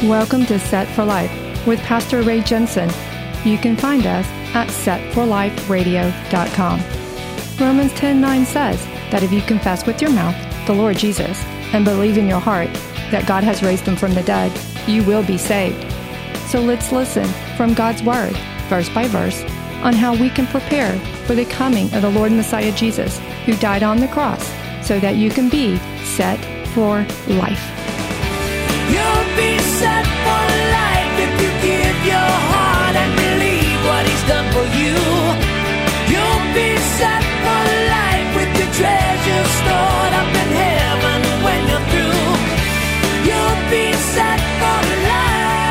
Welcome to Set for Life with Pastor Ray Jensen. You can find us at setforliferadio.com. Romans 10:9 says that if you confess with your mouth the Lord Jesus and believe in your heart that God has raised him from the dead, you will be saved. So let's listen from God's Word, verse by verse, on how we can prepare for the coming of the Lord and Messiah Jesus, who died on the cross so that you can be set for life. You'll be set for life if you give your heart and believe what he's done for you. You'll be set for life with your treasure stored up in heaven when you're through. You'll be set for life.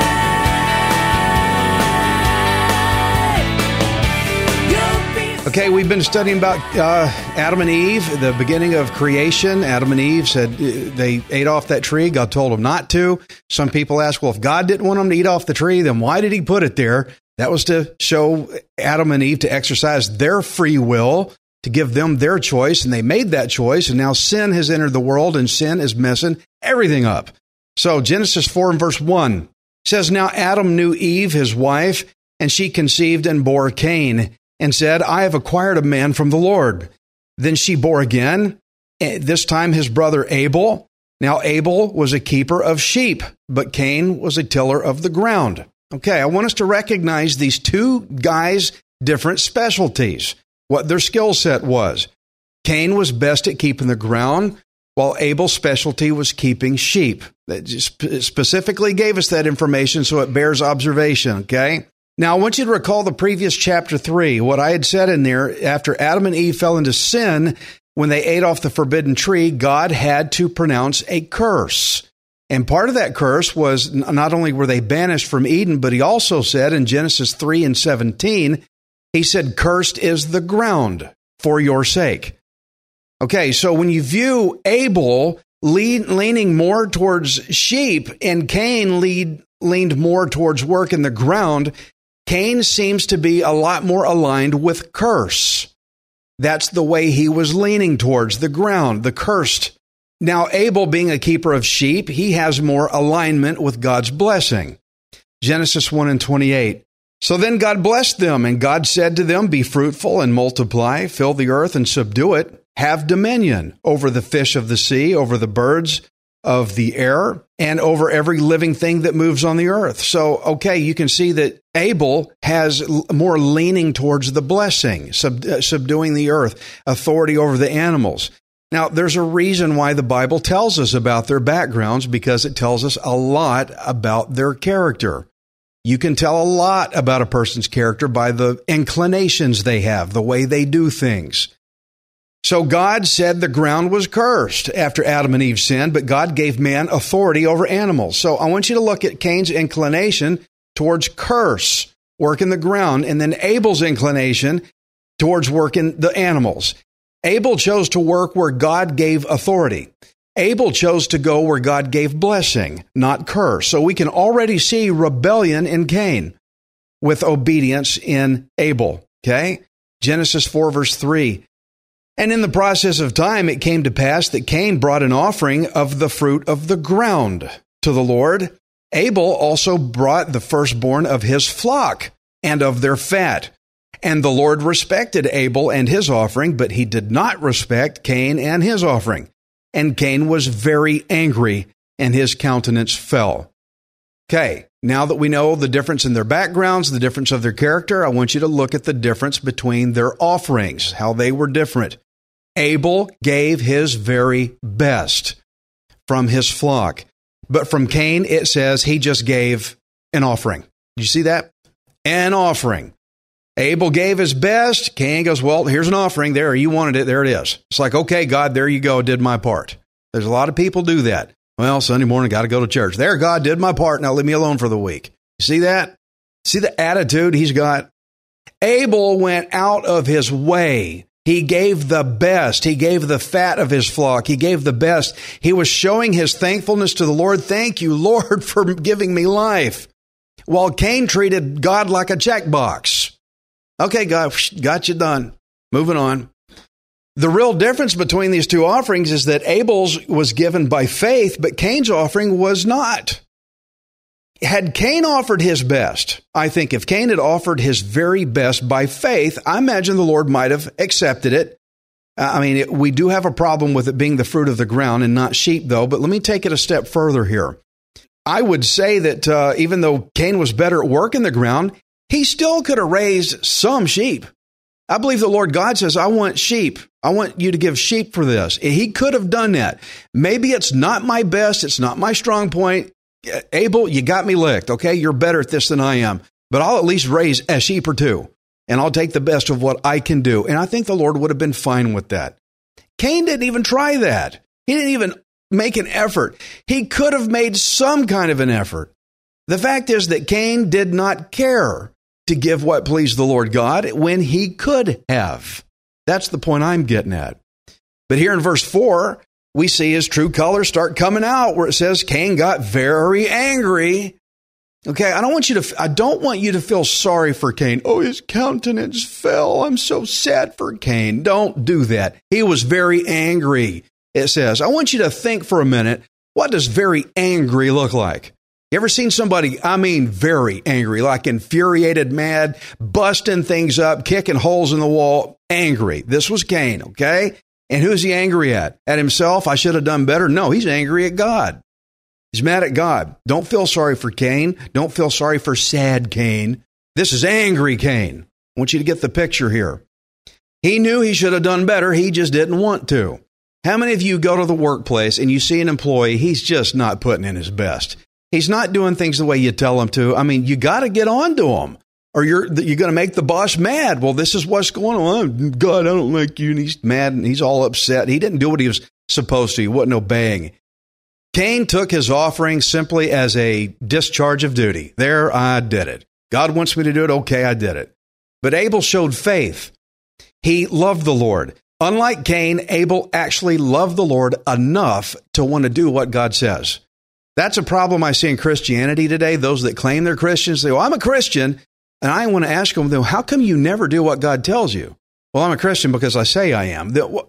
Okay, we've been studying about Adam and Eve, the beginning of creation. Adam and Eve said they ate off that tree. God told them not to. Some people ask, well, if God didn't want them to eat off the tree, then why did he put it there? That was to show Adam and Eve to exercise their free will, to give them their choice, and they made that choice, and now sin has entered the world, and sin is messing everything up. So Genesis 4 and verse 1 says, Now Adam knew Eve, his wife, and she conceived and bore Cain, and said, I have acquired a man from the Lord. Then she bore again, this time his brother Abel. Now Abel was a keeper of sheep, but Cain was a tiller of the ground. Okay, I want us to recognize these two guys' different specialties, what their skill set was. Cain was best at keeping the ground, while Abel's specialty was keeping sheep. That specifically gave us that information, so it bears observation, okay? Now, I want you to recall the previous chapter 3, what I had said in there. After Adam and Eve fell into sin, when they ate off the forbidden tree, God had to pronounce a curse. And part of that curse was not only were they banished from Eden, but he also said in Genesis 3 and 17, he said, cursed is the ground for your sake. Okay, so when you view Abel leaning more towards sheep and Cain leaned more towards work in the ground, Cain seems to be a lot more aligned with curse. That's the way he was leaning towards, the ground, the cursed. Now, Abel, being a keeper of sheep, he has more alignment with God's blessing. Genesis 1 and 28. So then God blessed them, and God said to them, Be fruitful and multiply, fill the earth and subdue it, have dominion over the fish of the sea, over the birds of the air, and over every living thing that moves on the earth. So, okay, you can see that Abel has more leaning towards the blessing, subduing the earth, authority over the animals. Now, there's a reason why the Bible tells us about their backgrounds, because it tells us a lot about their character. You can tell a lot about a person's character by the inclinations they have, the way they do things. So God said the ground was cursed after Adam and Eve sinned, but God gave man authority over animals. So I want you to look at Cain's inclination towards curse, work in the ground, and then Abel's inclination towards working the animals. Abel chose to work where God gave authority. Abel chose to go where God gave blessing, not curse. So we can already see rebellion in Cain with obedience in Abel. Okay? Genesis 4 verse 3. And in the process of time, it came to pass that Cain brought an offering of the fruit of the ground to the Lord. Abel also brought the firstborn of his flock and of their fat. And the Lord respected Abel and his offering, but he did not respect Cain and his offering. And Cain was very angry, and his countenance fell. Okay, now that we know the difference in their backgrounds, the difference of their character, I want you to look at the difference between their offerings, how they were different. Abel gave his very best from his flock. But from Cain, it says he just gave an offering. Did you see that? An offering. Abel gave his best. Cain goes, well, here's an offering. There, you wanted it. There it is. It's like, okay, God, there you go. Did my part. There's a lot of people do that. Well, Sunday morning, got to go to church. There, God did my part. Now leave me alone for the week. You see that? See the attitude he's got? Abel went out of his way. He gave the best. He gave the fat of his flock. He gave the best. He was showing his thankfulness to the Lord. Thank you, Lord, for giving me life. While Cain treated God like a checkbox. Okay, God, got you done. Moving on. The real difference between these two offerings is that Abel's was given by faith, but Cain's offering was not. Had Cain offered his best, I think if Cain had offered his very best by faith, I imagine the Lord might have accepted it. We do have a problem with it being the fruit of the ground and not sheep, though. But let me take it a step further here. I would say that even though Cain was better at working the ground, he still could have raised some sheep. I believe the Lord God says, I want sheep. I want you to give sheep for this. He could have done that. Maybe it's not my best. It's not my strong point. Abel, you got me licked. Okay, you're better at this than I am. But I'll at least raise a sheep or two. And I'll take the best of what I can do. And I think the Lord would have been fine with that. Cain didn't even try that. He didn't even make an effort. He could have made some kind of an effort. The fact is that Cain did not care to give what pleased the Lord God when he could have. That's the point I'm getting at. But here in verse 4, we see his true colors start coming out where it says Cain got very angry. Okay, I don't want you to feel sorry for Cain. Oh, his countenance fell. I'm so sad for Cain. Don't do that. He was very angry, it says. I want you to think for a minute, what does very angry look like? You ever seen somebody, very angry, like infuriated, mad, busting things up, kicking holes in the wall, angry? This was Cain, okay? And who's he angry at? At himself? I should have done better? No, he's angry at God. He's mad at God. Don't feel sorry for Cain. Don't feel sorry for sad Cain. This is angry Cain. I want you to get the picture here. He knew he should have done better. He just didn't want to. How many of you go to the workplace and you see an employee, he's just not putting in his best? He's not doing things the way you tell him to. You got to get on to him or you're going to make the boss mad. Well, this is what's going on. God, I don't like you. And he's mad and he's all upset. He didn't do what he was supposed to. He wasn't obeying. Cain took his offering simply as a discharge of duty. There, I did it. God wants me to do it. Okay, I did it. But Abel showed faith. He loved the Lord. Unlike Cain, Abel actually loved the Lord enough to want to do what God says. That's a problem I see in Christianity today. Those that claim they're Christians say, well, I'm a Christian. And I want to ask them, how come you never do what God tells you? Well, I'm a Christian because I say I am.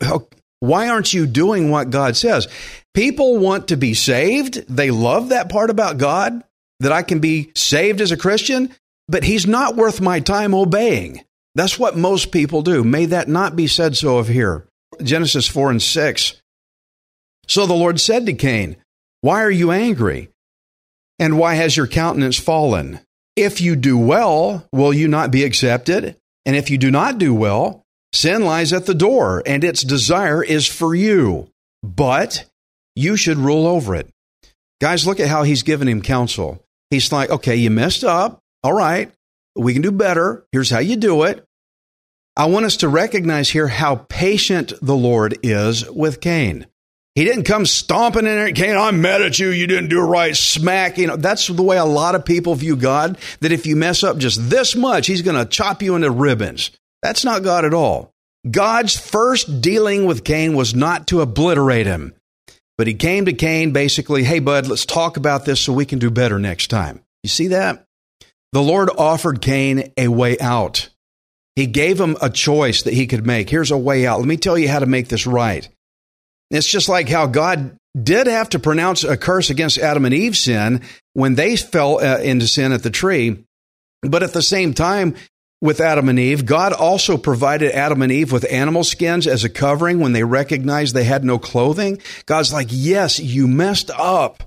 Why aren't you doing what God says? People want to be saved. They love that part about God, that I can be saved as a Christian, but he's not worth my time obeying. That's what most people do. May that not be said so of here. Genesis 4 and 6. So the Lord said to Cain, why are you angry? And why has your countenance fallen? If you do well, will you not be accepted? And if you do not do well, sin lies at the door, and its desire is for you, but you should rule over it. Guys, look at how he's given him counsel. He's like, okay, you messed up. All right, we can do better. Here's how you do it. I want us to recognize here how patient the Lord is with Cain. He didn't come stomping in there, Cain, I'm mad at you. You didn't do it right. Smack. That's the way a lot of people view God, that if you mess up just this much, he's going to chop you into ribbons. That's not God at all. God's first dealing with Cain was not to obliterate him, but he came to Cain basically, hey, bud, let's talk about this so we can do better next time. You see that? The Lord offered Cain a way out. He gave him a choice that he could make. Here's a way out. Let me tell you how to make this right. It's just like how God did have to pronounce a curse against Adam and Eve's sin when they fell into sin at the tree. But at the same time, with Adam and Eve, God also provided Adam and Eve with animal skins as a covering when they recognized they had no clothing. God's like, yes, you messed up,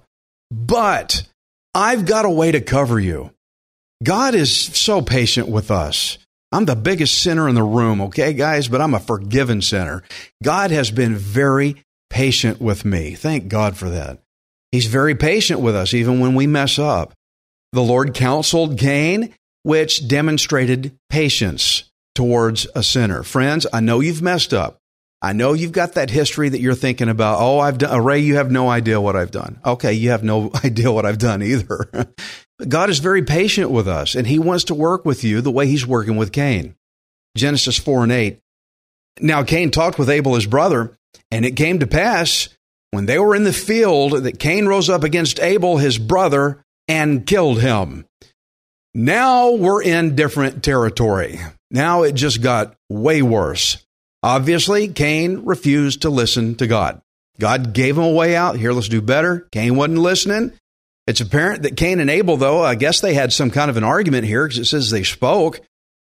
but I've got a way to cover you. God is so patient with us. I'm the biggest sinner in the room, okay, guys, but I'm a forgiven sinner. God has been very patient with me. Thank God for that. He's very patient with us, even when we mess up. The Lord counseled Cain, which demonstrated patience towards a sinner. Friends, I know you've messed up. I know you've got that history that you're thinking about. Oh, I've done. Ray, you have no idea what I've done. Okay, you have no idea what I've done either. But God is very patient with us, and he wants to work with you the way he's working with Cain. Genesis 4 and 8. Now Cain talked with Abel, his brother, and it came to pass when they were in the field that Cain rose up against Abel, his brother, and killed him. Now we're in different territory. Now it just got way worse. Obviously, Cain refused to listen to God. God gave him a way out. Here, let's do better. Cain wasn't listening. It's apparent that Cain and Abel, though, I guess they had some kind of an argument here because it says they spoke.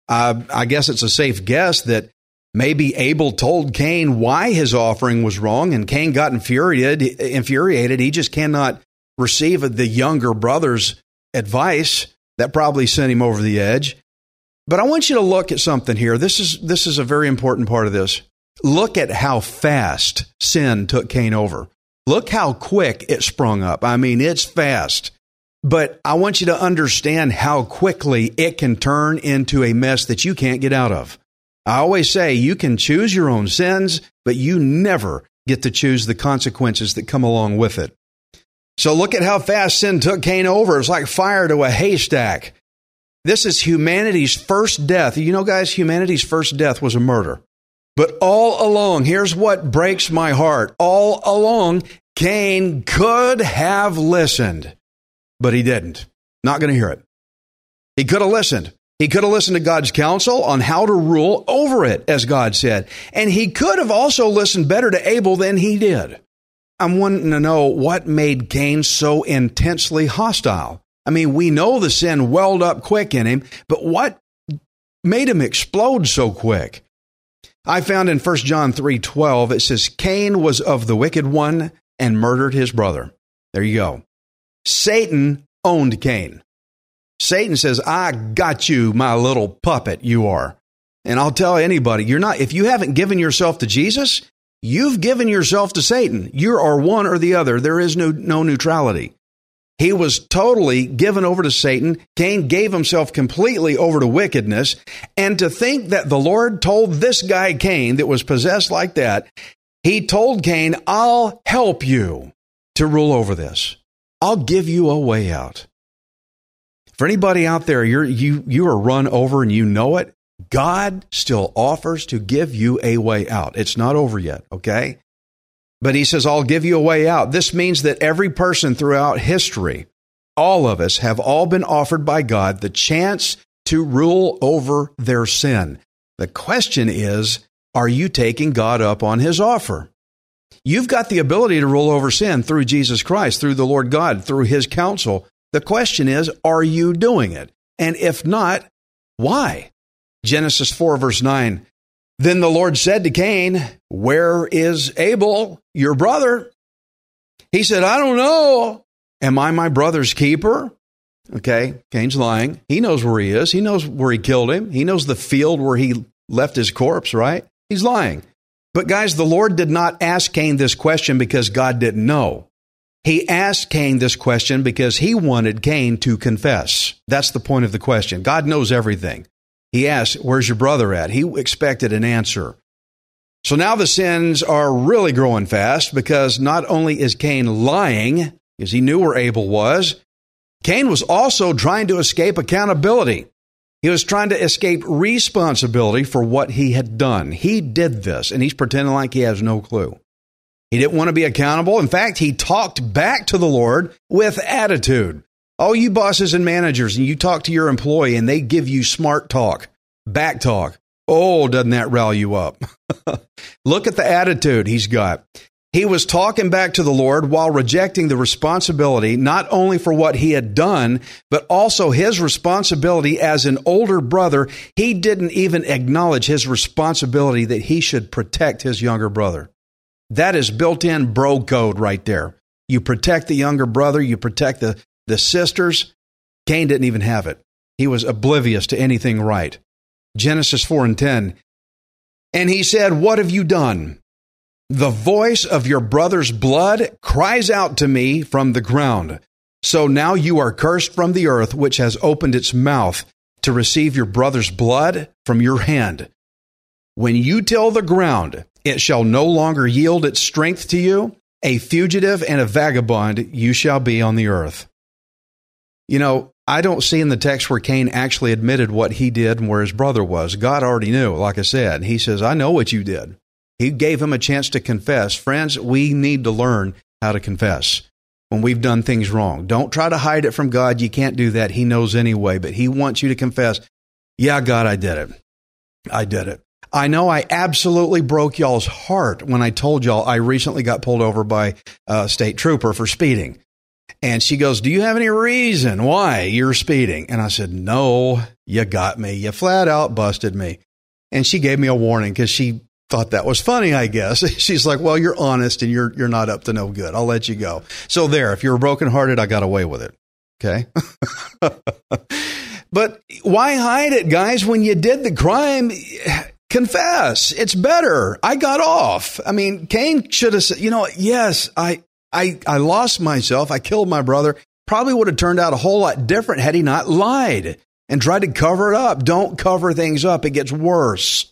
I guess it's a safe guess that maybe Abel told Cain why his offering was wrong, and Cain got infuriated. He just cannot receive the younger brother's advice. That probably sent him over the edge. But I want you to look at something here. This is a very important part of this. Look at how fast sin took Cain over. Look how quick it sprung up. I mean, it's fast. But I want you to understand how quickly it can turn into a mess that you can't get out of. I always say you can choose your own sins, but you never get to choose the consequences that come along with it. So look at how fast sin took Cain over. It's like fire to a haystack. This is humanity's first death. You know, guys, humanity's first death was a murder. But all along, here's what breaks my heart. All along, Cain could have listened, but he didn't. Not going to hear it. He could have listened. He could have listened to God's counsel on how to rule over it, as God said. And he could have also listened better to Abel than he did. I'm wanting to know what made Cain so intensely hostile. I mean, we know the sin welled up quick in him, but what made him explode so quick? I found in 1 John 3:12, it says, Cain was of the wicked one and murdered his brother. There you go. Satan owned Cain. Satan says, I got you, my little puppet, you are. And I'll tell anybody, if you haven't given yourself to Jesus, you've given yourself to Satan. You are one or the other. There is no neutrality. He was totally given over to Satan. Cain gave himself completely over to wickedness. And to think that the Lord told this guy Cain that was possessed like that, he told Cain, I'll help you to rule over this. I'll give you a way out. For anybody out there, you are run over and you know it, God still offers to give you a way out. It's not over yet, okay? But he says, I'll give you a way out. This means that every person throughout history, all of us have all been offered by God the chance to rule over their sin. The question is, are you taking God up on his offer? You've got the ability to rule over sin through Jesus Christ, through the Lord God, through his counsel. The question is, are you doing it? And if not, why? Genesis 4, verse 9. Then the Lord said to Cain, where is Abel, your brother? He said, I don't know. Am I my brother's keeper? Okay, Cain's lying. He knows where he is. He knows where he killed him. He knows the field where he left his corpse, right? He's lying. But guys, the Lord did not ask Cain this question because God didn't know. He asked Cain this question because he wanted Cain to confess. That's the point of the question. God knows everything. He asked, where's your brother at? He expected an answer. So now the sins are really growing fast because not only is Cain lying, because he knew where Abel was, Cain was also trying to escape accountability. He was trying to escape responsibility for what he had done. He did this, and he's pretending like he has no clue. He didn't want to be accountable. In fact, he talked back to the Lord with attitude. Oh, you bosses and managers, and you talk to your employee, and they give you smart talk, back talk. Oh, doesn't that rile you up? Look at the attitude he's got. He was talking back to the Lord while rejecting the responsibility, not only for what he had done, but also his responsibility as an older brother. He didn't even acknowledge his responsibility that he should protect his younger brother. That is built-in bro code right there. You protect the younger brother, you protect the sisters. Cain didn't even have it. He was oblivious to anything right. Genesis 4:10. And he said, what have you done? The voice of your brother's blood cries out to me from the ground. So now you are cursed from the earth, which has opened its mouth to receive your brother's blood from your hand. When you till the ground, it shall no longer yield its strength to you. A fugitive and a vagabond you shall be on the earth. You know, I don't see in the text where Cain actually admitted what he did and where his brother was. God already knew, like I said. He says, I know what you did. He gave him a chance to confess. Friends, we need to learn how to confess when we've done things wrong. Don't try to hide it from God. You can't do that. He knows anyway, but he wants you to confess. Yeah, God, I did it. I did it. I know I absolutely broke y'all's heart when I told y'all I recently got pulled over by a state trooper for speeding. And she goes, do you have any reason why you're speeding? And I said, no, you got me. You flat out busted me. And she gave me a warning because she thought that was funny, I guess. She's like, well, you're honest and you're not up to no good. I'll let you go. So there, if you're brokenhearted, I got away with it. Okay. But why hide it, guys? When you did the crime, confess. It's better. I got off. I mean, Cain should have said, yes, I lost myself. I killed my brother. Probably would have turned out a whole lot different had he not lied and tried to cover it up. Don't cover things up. It gets worse.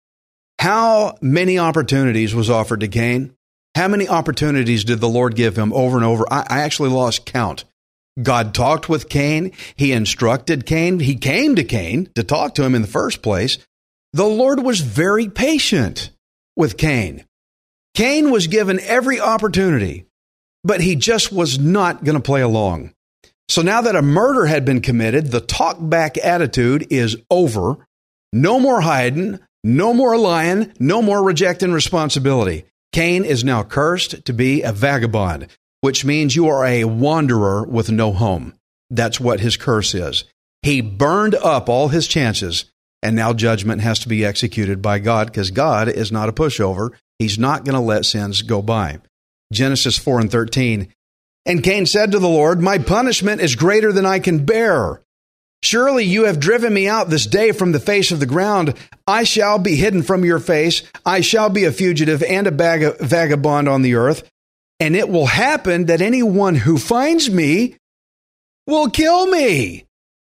How many opportunities was offered to Cain? How many opportunities did the Lord give him over and over? I actually lost count. God talked with Cain. He instructed Cain. He came to Cain to talk to him in the first place. The Lord was very patient with Cain. Cain was given every opportunity, but he just was not going to play along. So now that a murder had been committed, the talk back attitude is over. No more hiding, no more lying, no more rejecting responsibility. Cain is now cursed to be a vagabond, which means you are a wanderer with no home. That's what his curse is. He burned up all his chances, and now judgment has to be executed by God because God is not a pushover. He's not going to let sins go by. Genesis 4:13. And Cain said to the Lord, my punishment is greater than I can bear. Surely you have driven me out this day from the face of the ground. I shall be hidden from your face. I shall be a fugitive and a vagabond on the earth. And it will happen that anyone who finds me will kill me.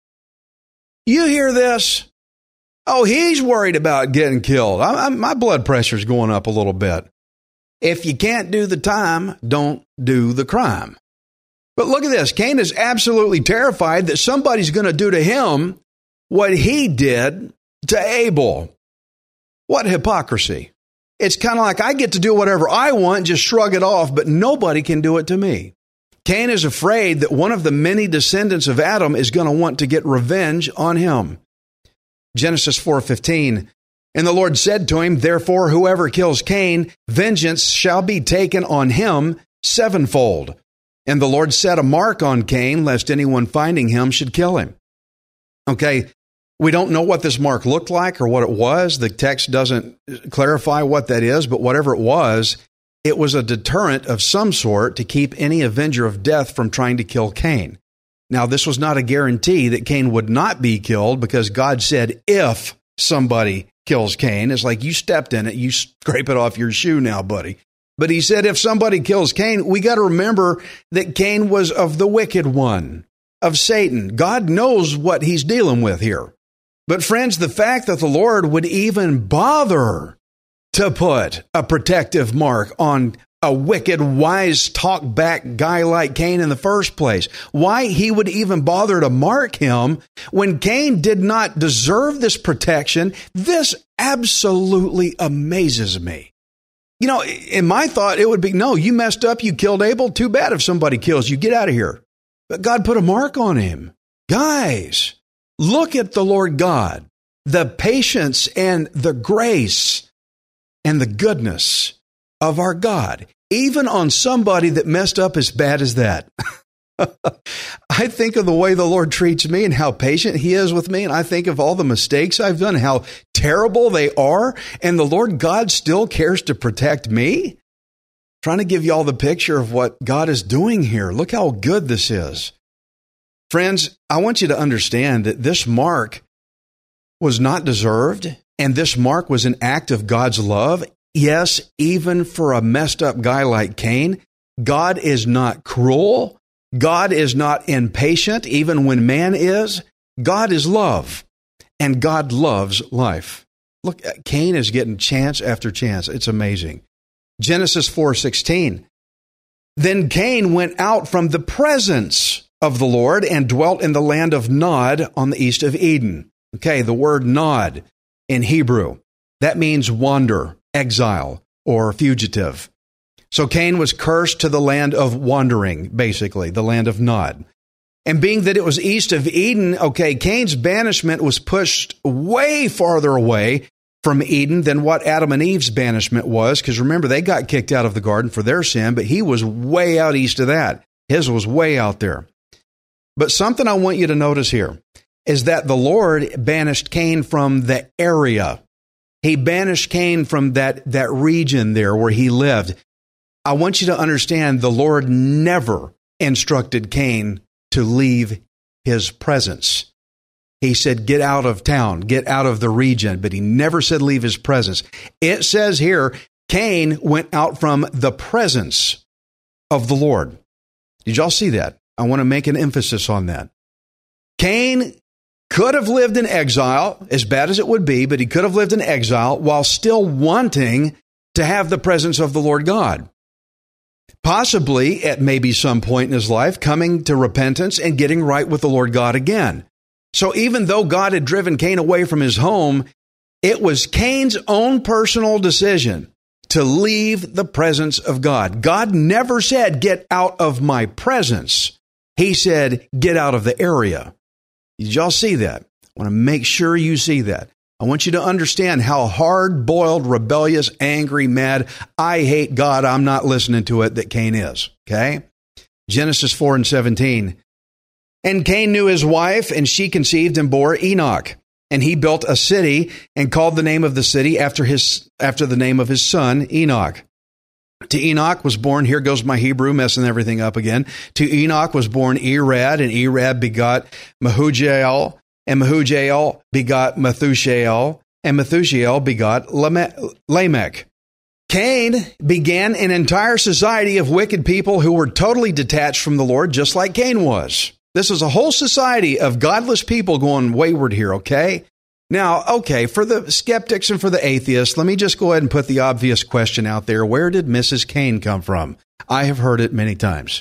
You hear this? Oh, he's worried about getting killed. My blood pressure's going up a little bit. If you can't do the time, don't do the crime. But look at this. Cain is absolutely terrified that somebody's going to do to him what he did to Abel. What hypocrisy. It's kind of like I get to do whatever I want, just shrug it off, but nobody can do it to me. Cain is afraid that one of the many descendants of Adam is going to want to get revenge on him. Genesis 4:15. And the Lord said to him, therefore, whoever kills Cain, vengeance shall be taken on him sevenfold. And the Lord set a mark on Cain, lest anyone finding him should kill him. Okay, we don't know what this mark looked like or what it was. The text doesn't clarify what that is, but whatever it was a deterrent of some sort to keep any avenger of death from trying to kill Cain. Now, this was not a guarantee that Cain would not be killed because God said, if somebody kills Cain, it's like you stepped in it, you scrape it off your shoe now, buddy. But he said, if somebody kills Cain, we got to remember that Cain was of the wicked one, of Satan. God knows what he's dealing with here. But friends, the fact that the Lord would even bother to put a protective mark on a wicked, wise, talk-back guy like Cain in the first place, why he would even bother to mark him when Cain did not deserve this protection, this absolutely amazes me. In my thought, it would be, no, you messed up, you killed Abel, too bad if somebody kills you, get out of here. But God put a mark on him. Guys, look at the Lord God, the patience and the grace and the goodness of our God, even on somebody that messed up as bad as that. I think of the way the Lord treats me and how patient he is with me. And I think of all the mistakes I've done, how terrible they are. And the Lord God still cares to protect me. Trying to give you all the picture of what God is doing here. Look how good this is. Friends, I want you to understand that this mark was not deserved. And this mark was an act of God's love. Yes, even for a messed up guy like Cain, God is not cruel. God is not impatient, even when man is. God is love, and God loves life. Look, Cain is getting chance after chance. It's amazing. Genesis 4:16. Then Cain went out from the presence of the Lord and dwelt in the land of Nod on the east of Eden. Okay, the word Nod in Hebrew, that means wander, exile, or fugitive. So Cain was cursed to the land of wandering, basically, the land of Nod. And being that it was east of Eden, okay, Cain's banishment was pushed way farther away from Eden than what Adam and Eve's banishment was, because remember, they got kicked out of the garden for their sin, but he was way out east of that. His was way out there. But something I want you to notice here is that the Lord banished Cain from the area. He banished Cain from that region there where he lived. I want you to understand the Lord never instructed Cain to leave his presence. He said, get out of town, get out of the region, but he never said leave his presence. It says here, Cain went out from the presence of the Lord. Did y'all see that? I want to make an emphasis on that. Cain could have lived in exile, as bad as it would be, but he could have lived in exile while still wanting to have the presence of the Lord God. Possibly at maybe some point in his life, coming to repentance and getting right with the Lord God again. So even though God had driven Cain away from his home, it was Cain's own personal decision to leave the presence of God. God never said, get out of my presence. He said, get out of the area. Did y'all see that? I want to make sure you see that. I want you to understand how hard-boiled, rebellious, angry, mad, I hate God, I'm not listening to it, that Cain is. Okay? Genesis 4:17. And Cain knew his wife, and she conceived and bore Enoch. And he built a city and called the name of the city after the name of his son, Enoch. To Enoch was born, here goes my Hebrew messing everything up again. To Enoch was born Irad, and Irad begot Mehujael, and Mehujael begot Methushael, and Methushael begot Lamech. Cain began an entire society of wicked people who were totally detached from the Lord, just like Cain was. This is a whole society of godless people going wayward here, okay? Now, okay, for the skeptics and for the atheists, let me just go ahead and put the obvious question out there. Where did Mrs. Cain come from? I have heard it many times.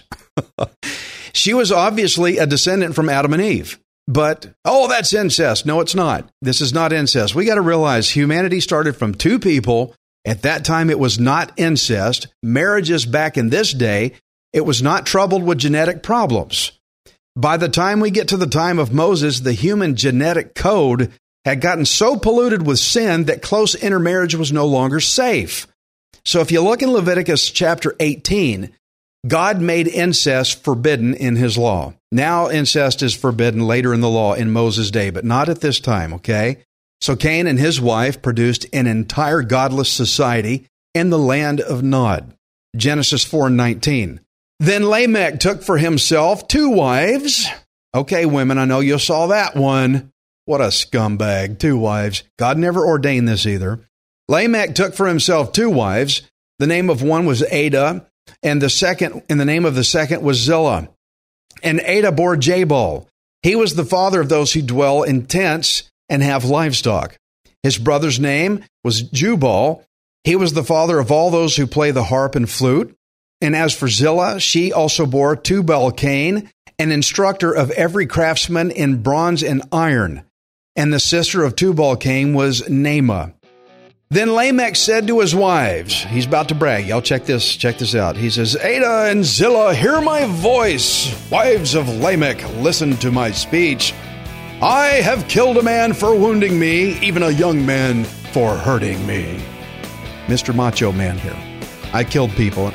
She was obviously a descendant from Adam and Eve. But, that's incest. No, it's not. This is not incest. We got to realize humanity started from two people. At that time, it was not incest. Marriages back in this day, it was not troubled with genetic problems. By the time we get to the time of Moses, the human genetic code had gotten so polluted with sin that close intermarriage was no longer safe. So if you look in Leviticus chapter 18, God made incest forbidden in his law. Now incest is forbidden later in the law in Moses' day, but not at this time, okay? So Cain and his wife produced an entire godless society in the land of Nod. Genesis 4:19. Then Lamech took for himself 2 wives. Okay, women, I know you saw that one. What a scumbag, 2 wives. God never ordained this either. Lamech took for himself 2 wives. The name of one was Adah, and the name of the second was Zillah. And Adah bore Jabal. He was the father of those who dwell in tents and have livestock. His brother's name was Jubal. He was the father of all those who play the harp and flute. And as for Zillah, she also bore Tubal-Cain, an instructor of every craftsman in bronze and iron. And the sister of Tubal-Cain was Naamah. Then Lamech said to his wives, he's about to brag. Y'all check this out. He says, Adah and Zillah, hear my voice. Wives of Lamech, listen to my speech. I have killed a man for wounding me, even a young man for hurting me. Mr. Macho Man here. I killed people.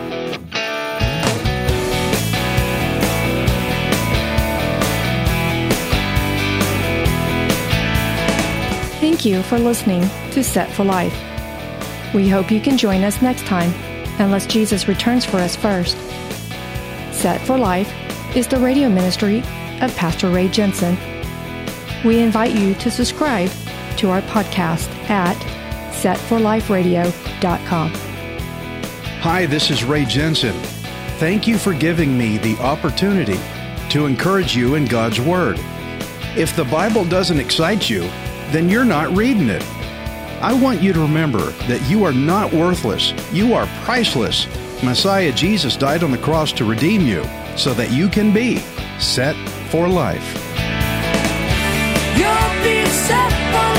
Thank you for listening to Set for Life. We hope you can join us next time, unless Jesus returns for us first. Set for Life is the radio ministry of Pastor Ray Jensen. We invite you to subscribe to our podcast at setforliferadio.com. Hi, this is Ray Jensen. Thank you for giving me the opportunity to encourage you in God's Word. If the Bible doesn't excite you, then you're not reading it. I want you to remember that you are not worthless. You are priceless. Messiah Jesus died on the cross to redeem you so that you can be set for life. You'll be set for